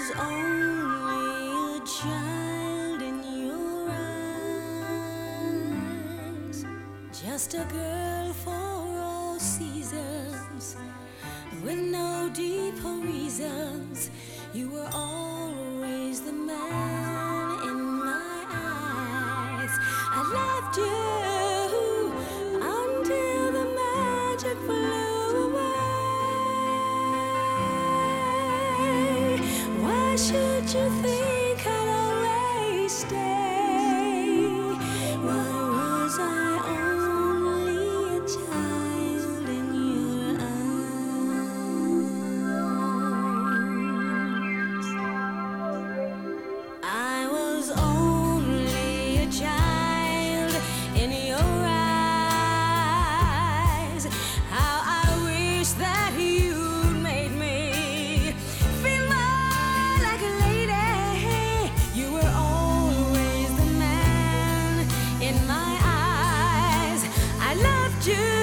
was only a child in your eyes, just a girl for all seasons, with no deeper reasons. You were always the man in my eyes. I loved you until the magic flew away. Why should you think I'd always stay? Why was I only a child in your eyes? I was only a child in your eyes. How I wish that you'd made me feel more like a lady. You were always the man in my eyes. I loved you